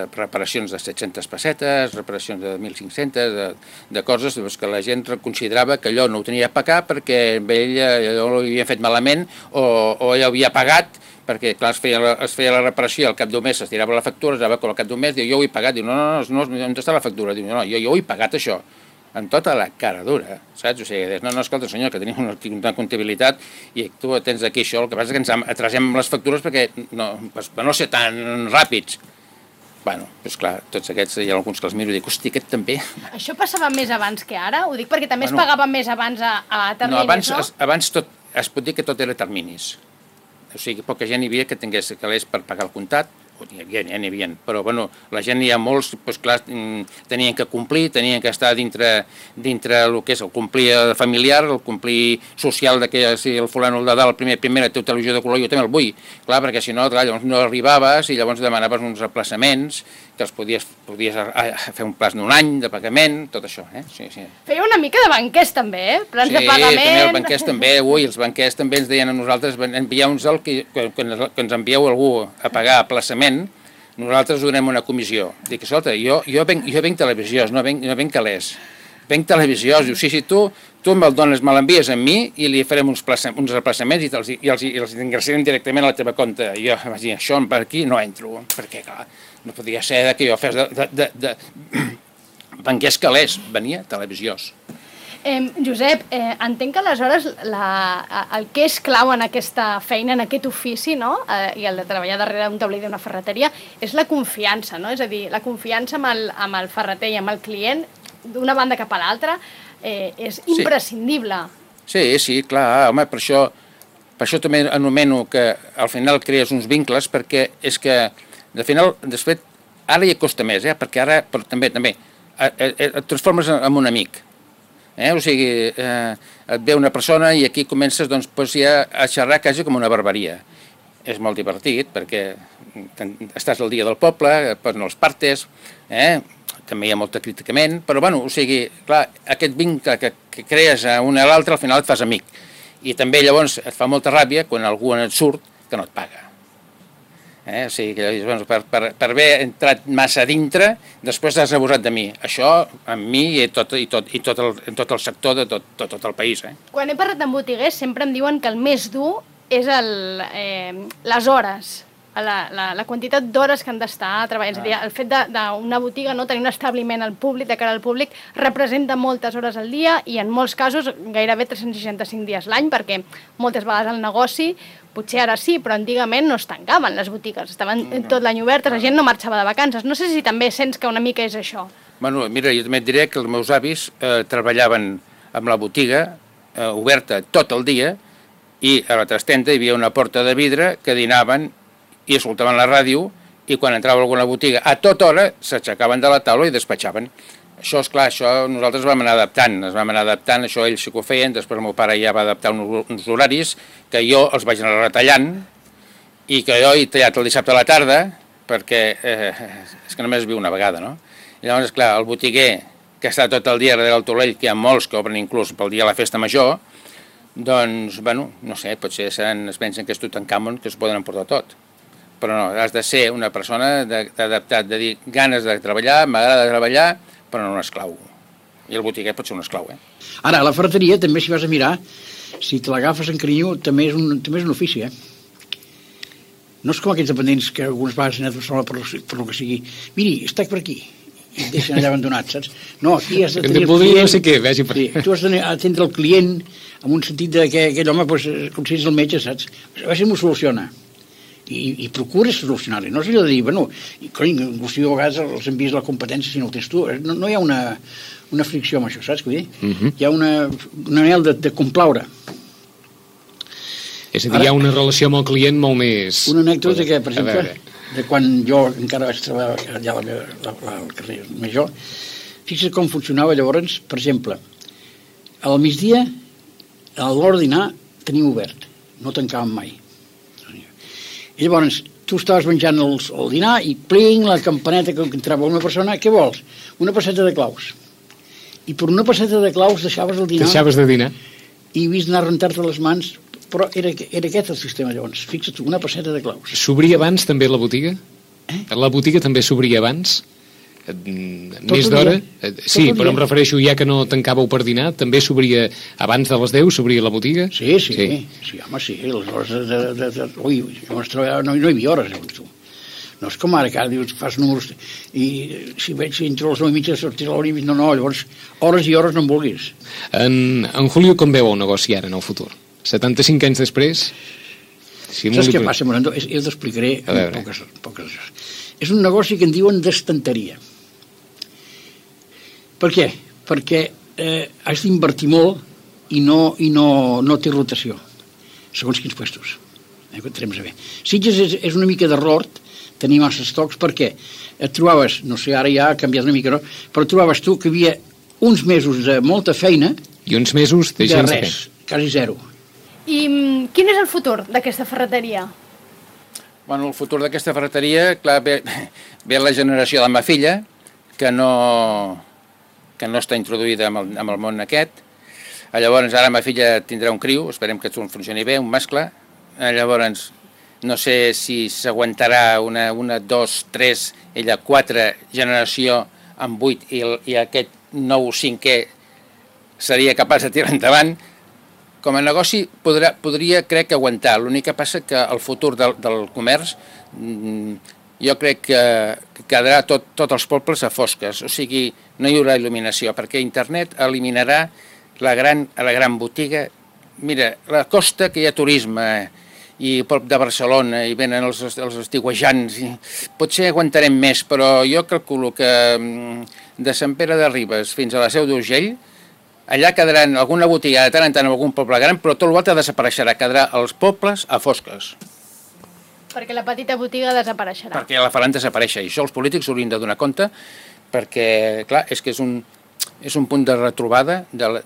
700 pessetes, reparacions de 1.500, de coses que la gent considerava que allò no ho tenia a pagar perquè ell allò ho havia fet malament o ell havia pagat, perquè clar, es feia la reparació, al cap d'un mes es tirava la factura, es dava al cap d'un mes, diu, jo ho he pagat, diu, no, on està la factura? Diu, no, jo ho he pagat això, amb tota la cara dura, saps? O sigui, no, escolta senyor, que tenim una comptabilitat i tu tens aquí això, el que passa és que ens atrasem les factures perquè no ser tan ràpids. Bueno, doncs clar, tots aquests, hi ha alguns que els miro i dic, hosti, aquest també. Això passava més abans que ara? Ho dic perquè també es pagava més abans a terminis, no? Abans tot, es pot dir que tot era terminis. O sigui, poca gent hi havia que tingués calés per pagar el comptat, n'hi havia, però bueno, la gent hi ha molts, doncs clar, tenien que complir, tenien que estar dintre el que és el complir familiar, el complir social, que si el fulano el de dalt, primera té televisió de color, jo també el vull, clar, perquè si no, clar, llavors no arribaves i llavors demanaves uns aplaçaments, que els podies fer un plaç d'un any de pagament, tot això, Sí. Feia una mica de banquers també, plans de pagament... Sí, també els banquers també, els banquers també ens deien a nosaltres, envieu-nos que ens envieu algú a pagar aplaçament, nosaltres donem una comissió. Dic, escolta, jo venc televisiós, no venc calés. Venc televisiós, diu, sí, tu me'l dones, me l'envies a mi i li farem uns aplaçaments i els ingressarem directament a la teva compte. I jo vaig dir, això per aquí no entro, perquè clar, no podia ser que jo fes de banquers calés, venia televisiós. Josep, entenc que aleshores el que és clau en aquesta feina, en aquest ofici, no? I el de treballar darrere d'un taulell d'una ferreteria, és la confiança, no? És a dir, la confiança amb el ferreter i amb el client, d'una banda cap a l'altra, és imprescindible. Sí, clar, home, per això també anomeno que al final crees uns vincles, perquè és que, de final, després, ara ja costa més, perquè ara també et transformes en un amic. O sigui, et ve una persona i aquí comences ja a xerrar quasi com una barbaria. És molt divertit perquè estàs al dia del poble, et posen els partes, també hi ha molt criticament, però bueno, o sigui, clar, aquest vincle que crees a un a l'altre al final et fas amic. I també llavors et fa molta ràbia quan algú et surt que no et paga. O sigui, per haver entrat massa dintre, després has abusat de mi. Això, amb mi i tot el sector de tot el país. Quan he parlat amb botiguers sempre em diuen que el més dur és les hores, la quantitat d'hores que han d'estar treballant. És a dir, el fet d'una botiga, no tenir un establiment al públic, de cara al públic, representa moltes hores al dia i en molts casos gairebé 365 dies l'any, perquè moltes vegades el negoci, potser ara sí, però antigament no es tancaven les botigues, estaven tot l'any obertes, la gent no marxava de vacances. No sé si també sents que una mica és això. Bueno, mira, jo també et diré que els meus avis treballaven amb la botiga oberta tot el dia i a la trastenda hi havia una porta de vidre que dinaven i escoltaven la ràdio i quan entrava a alguna botiga a tota hora s'aixecaven de la taula i despatxaven. Això, esclar, això nosaltres vam anar adaptant, això ells sí que ho feien, després el meu pare ja va adaptar uns horaris que jo els vaig anar retallant i que jo he tallat el dissabte a la tarda perquè és que només es viu una vegada, no? I llavors, esclar, el botiguer que està tot el dia darrere del taulell, que hi ha molts que obren inclús pel dia de la festa major, doncs, bueno, no sé, potser es pensen que és Tutankamon, que es poden emportar tot. Però no, has de ser una persona adaptat, de dir ganes de treballar, m'agrada treballar, però no un esclau. I el botiguer pot ser un esclau, eh? Ara, a la ferreteria, també, si vas a mirar, si te l'agafes en carinyo, també és un ofici, eh? No és com aquests dependents que algunes vegades han anat sola per lo que sigui. Miri, està per aquí. I et deixen allà abandonat, saps? No, aquí has de tenir el client... No sé què, vegi per... Sí, tu has d'atendre el client amb un sentit que aquell home, doncs, com si és el metge, saps? A veure si m'ho soluciona. I procures solucionar-li. No és allò de dir, bueno, cony, a vegades els envies la competència si no el tens tu. No hi ha una fricció amb això, saps què vull dir? Hi ha un anhel de complaure. És a dir, hi ha una relació amb el client molt més... Una anècdota que, per exemple, de quan jo encara vaig treballar allà al carrer Major, fixa't com funcionava llavors, per exemple, al migdia, a l'hora de dinar, teníem obert, no tancàvem mai. I llavors, tu estaves menjant el dinar i pling, la campaneta que entrava una persona, què vols? Una passeta de claus. I per una passeta de claus deixaves el dinar... Deixaves de dinar. I vist anar a rentar-te les mans, però era aquest el sistema, llavors. Fixa't, una passeta de claus. S'obria abans també la botiga? La botiga també s'obria abans? Més d'hora? Sí, però em refereixo ja que no tancàveu per dinar, també s'obria abans de les 10, s'obria la botiga? Sí, home, sí, les hores ui, llavors treballava, no hi havia hores, llavors, tu. No és com ara, que ara dius, fas números, i si veig si entro a les 9:30, sortir a l'1:30, no, llavors, hores i hores no en vulguis. En Julio com veu el negoci ara, en el futur? 75 anys després? Saps què passa, Morando? Jo t'explicaré en poques hores. És un negoci que en diuen d'estanteria. Per què? Perquè has d'invertir molt i no té rotació, segons quins puestos. Sitges és una mica d'error tenir massa estocs, perquè et trobaves, no sé, ara ja ha canviat una mica, no? Però trobaves tu que hi havia uns mesos de molta feina i uns mesos de res, quasi zero. I quin és el futur d'aquesta ferreteria? Bueno, el futur d'aquesta ferreteria, clar, ve la generació de la meva filla, que no està introduïda en el món aquest. Llavors, ara la meva filla tindrà un criu, esperem que funcioni bé, un mascle. Llavors, no sé si s'aguantarà una, 2, 3, ella 4 generació amb 8 i aquest nou 5è seria capaç de tirar endavant. Com a negoci podria, crec, aguantar. L'únic que passa que el futur del comerç jo crec que quedarà tots els pobles a fosques, o sigui, no hi haurà il·luminació, perquè internet eliminarà la gran botiga. Mira, la costa, que hi ha turisme, i prop de Barcelona, i venen els estiuejants, i potser aguantarem més, però jo calculo que de Sant Pere de Ribes fins a la Seu d'Urgell, allà quedaran alguna botiga de tant en tant en algun poble gran, però tot l'altre desapareixerà, quedarà els pobles a fosques. Perquè la petita botiga desapareixerà. Perquè la faran desaparèixer, i això els polítics haurien de donar compte, perquè, clar, és que és un punt de retrobada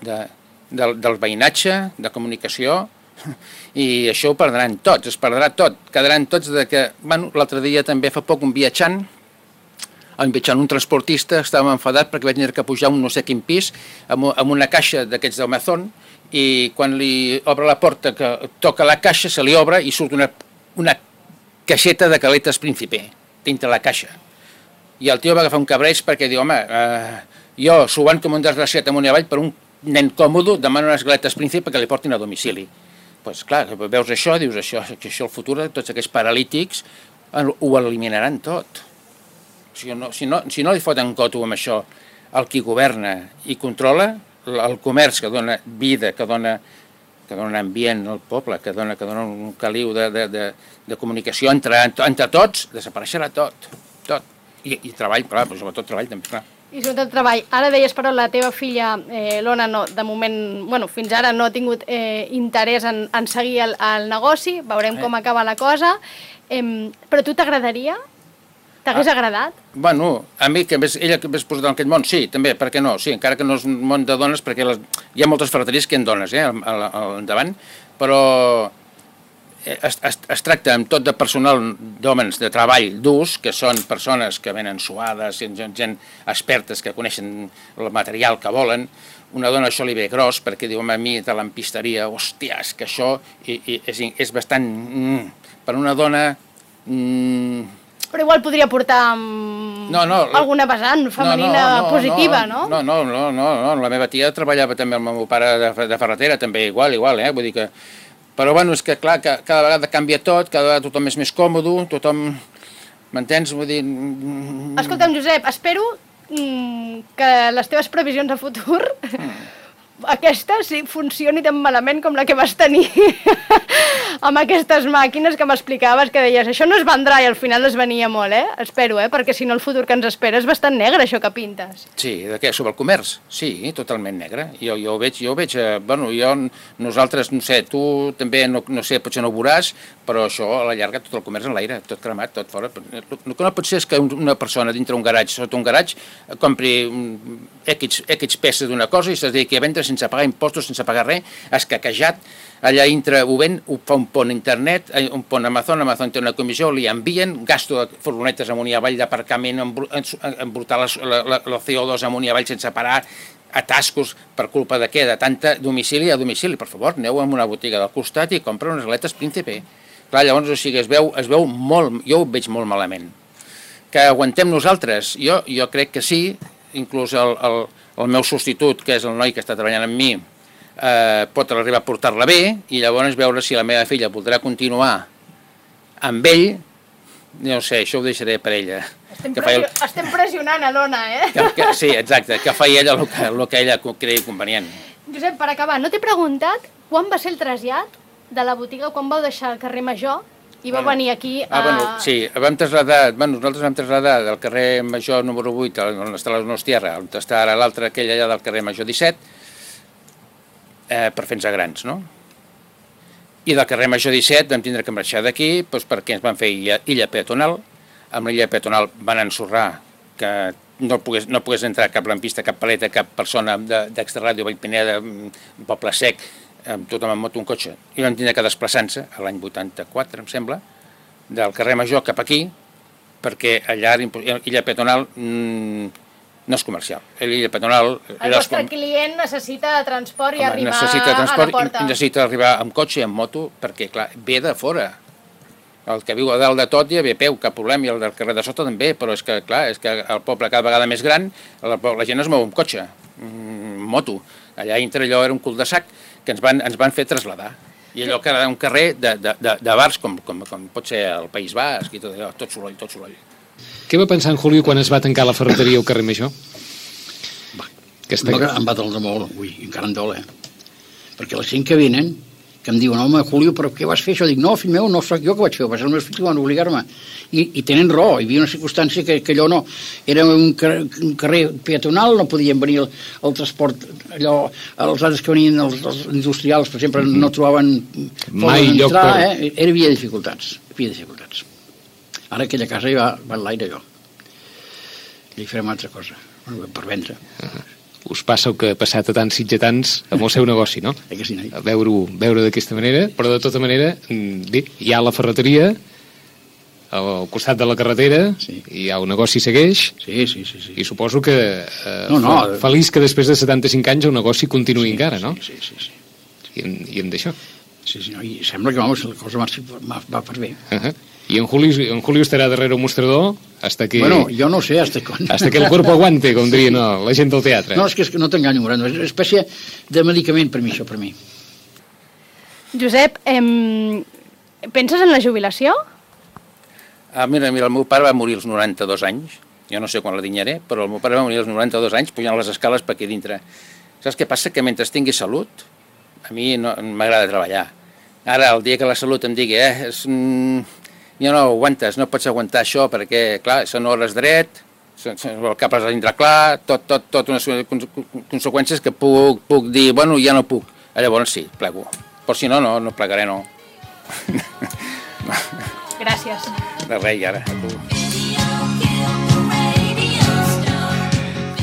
del veïnatge, de comunicació, i això ho perdran tots, es perdrà tot, quedaran tots de que... Bueno, l'altre dia també fa poc un viatjant, un transportista, estava enfadat perquè vaig tenir que pujar un no sé quin pis amb una caixa d'aquests d'Amazon, i quan li obre la porta, que toca la caixa, se li obre i surt una caixeta de Caletes Príncipe dintre la caixa. I el tio va agafar un cabreig perquè diu, home, jo, subant com un desgraciat amunt i avall per un nen còmodo, demano unes Galetes Príncipe que li portin a domicili. Doncs clar, veus això, dius això, que això el futur, tots aquests paralítics ho eliminaran tot. Si no li foten coto amb això, el qui governa i controla, el comerç que dona vida, que dona ambient al poble, que dona un caliu de comunicació entre tots, desapareixerà tot. I treball, clar, però sobretot treball també, clar. I sobretot treball. Ara deies, però, la teva filla, l'Ona, no, de moment, bueno, fins ara no ha tingut interès en seguir el negoci, veurem com acaba la cosa, però tu t'agradaria? T'hagués agradat? Bueno, a mi, ella que m'és posat en aquest món, sí, també, per què no? Sí, encara que no és un món de dones, perquè hi ha moltes ferreteries que hi ha dones, al endavant, però es tracta amb tot de personal d'homes de treball d'ús, que són persones que venen suades, gent expertes que coneixen el material que volen. Una dona això li ve gros, perquè diu, a mi de l'empisteria, hòstia, és que això és bastant... Per una dona... Però igual podria portar alguna vessant femenina positiva, no? No, la meva tia treballava també amb el meu pare de ferretera, també igual, vull dir que... Però bueno, és que clar, que cada vegada canvia tot, cada vegada tothom és més còmode, tothom... M'entens? Vull dir... Escolta'm, Josep, espero que les teves previsions a futur... Aquesta sí funcioni tan malament com la que vas tenir amb aquestes màquines que m'explicaves, que deies, això no es vendrà i al final es venia molt, Espero, perquè si no el futur que ens espera és bastant negre, això que pintes. Sí, de què? Sobre el comerç? Sí, totalment negre. Jo ho veig, nosaltres, no sé, tu també, no sé, potser no ho veuràs, però això a la llarga tot el comerç en l'aire, tot cremat, tot fora. El que no pot ser és que una persona dintre un garatge, sota un garatge, compri X peces d'una cosa i se dediqui a vendre sense pagar impostos, sense pagar res, escaquejat, allà dintre ho ven, ho fa un pont a internet, un pont a Amazon té una comissió, li envien, gasto de furgonetes amunt i avall d'aparcament, embrutar la CO2 amunt i avall sense parar, atascos per culpa de què? De tanta domicili a domicili. Per favor, aneu a una botiga del costat i compra unes galetes Príncipe. Clar, llavors, o sigui, es veu molt, jo ho veig molt malament. Que aguantem nosaltres? Jo crec que sí, inclús el meu substitut, que és el noi que està treballant amb mi, pot arribar a portar-la bé i llavors veure si la meva filla voldrà continuar amb ell. No sé, això ho deixaré per ella. Estem pressionant a l'Ona, Sí, exacte, que faci ella el que ella cregui convenient. Josep, per acabar, no t'he preguntat quan va ser el trasllat de la botiga, quan vau deixar el carrer Major i vau venir aquí a... Sí, nosaltres vam traslladar del carrer Major número 8, on està la Nostierra, on està ara l'altre, aquell allà del carrer Major 17, per fer-nos grans, no? I del carrer Major 17 vam tindre que marxar d'aquí perquè ens van fer illa peatonal. Amb l'illa peatonal van ensorrar que no pogués entrar cap lampista, cap paleta, cap persona d'Extraràdio, Vallpineda, Poble Sec, tothom amb moto, un cotxe. I vam tindre que desplaçar-se, l'any 84, em sembla, del carrer Major cap aquí, perquè allà illa peatonal no és comercial. L'illa peatonal... El vostre client necessita transport i arribar a la porta. Necessita arribar amb cotxe i amb moto, perquè, clar, ve de fora. El que viu a dalt de tot ja ve a peu, cap problema, i el del carrer de sota també, però és que, clar, és que el poble cada vegada més gran, la gent es mou amb cotxe, moto. Allà dintre allò era un cul de sac que ens van fer traslladar. I allò que era un carrer de bars, com pot ser el País Basc i tot allò, tot soroll. Què va pensar en Julio quan es va tancar la ferreteria al carrer Major? Em va doler molt, ui, encara em dol, perquè la gent que venen, que em diuen, home, Julio, però què vas fer això? Dic, no, fill meu, no soc jo que vaig fer, els meus fills van obligar-me. I tenen raó, hi havia una circumstància que allò no... Era un carrer peatonal, no podien venir el transport, allò, els altres que venien, els industrials, per exemple, no trobaven mai lloc per... Hi havia dificultats. Ara aquella casa hi va l'aire jo. I hi farem una altra cosa, per vendre. Us passa el que ha passat a tants sitgetans amb el seu negoci, no? Que sí, a veure d'aquesta manera, però de tota manera, bé, hi ha la ferreteria al costat de la carretera, sí. I hi ha un negoci segueix, sí. I suposo que feliç que després de 75 anys el negoci continuï encara, no? Sí. I en d'això. Sí, i sembla que la cosa va per bé. I en Julio estarà darrere un mostrador hasta que... Bueno, jo no sé hasta quan... Hasta que el cuerpo aguante, com diria la gent del teatre. No, és que no t'enganyo, Moreno. És una espècie de medicament per mi, això, per mi. Josep, penses en la jubilació? Mira, el meu pare va morir als 92 anys. Jo no sé quan la dinyaré, però el meu pare va morir als 92 anys pujant les escales per aquí dintre. Saps què passa? Que mentre tingui salut, a mi no m'agrada treballar. Ara, el dia que la salut em digui, ja no aguantes, no pots aguantar això perquè, clar, són hores dret, el cap has de tindre clar, tot unes conseqüències que puc dir, bueno, ja no puc. Llavors sí, plego. Però si no plegaré, no. Gràcies. De res, ara, a tu.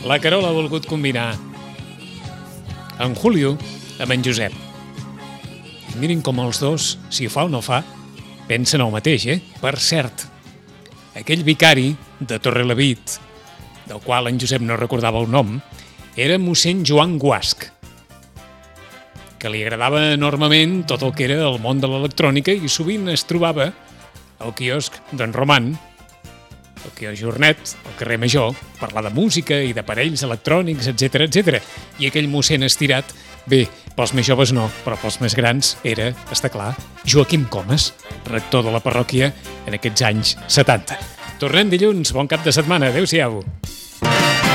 La Carola ha volgut combinar en Julio amb en Josep. I mirin com els dos, si ho fa o no fa, pensen el mateix, Per cert, aquell vicari de Torrelavit, del qual en Josep no recordava el nom, era mossèn Joan Guasc, que li agradava enormement tot el que era el món de l'electrònica i sovint es trobava al quiosc d'en Roman, el quiosc Jornet, al carrer Major, parlar de música i d'aparells electrònics, etc. I aquell mossèn estirat, bé, pels més joves no, però pels més grans era, està clar, Joaquim Comas, rector de la parròquia en aquests anys 70. Tornem dilluns, bon cap de setmana, adeu-siau.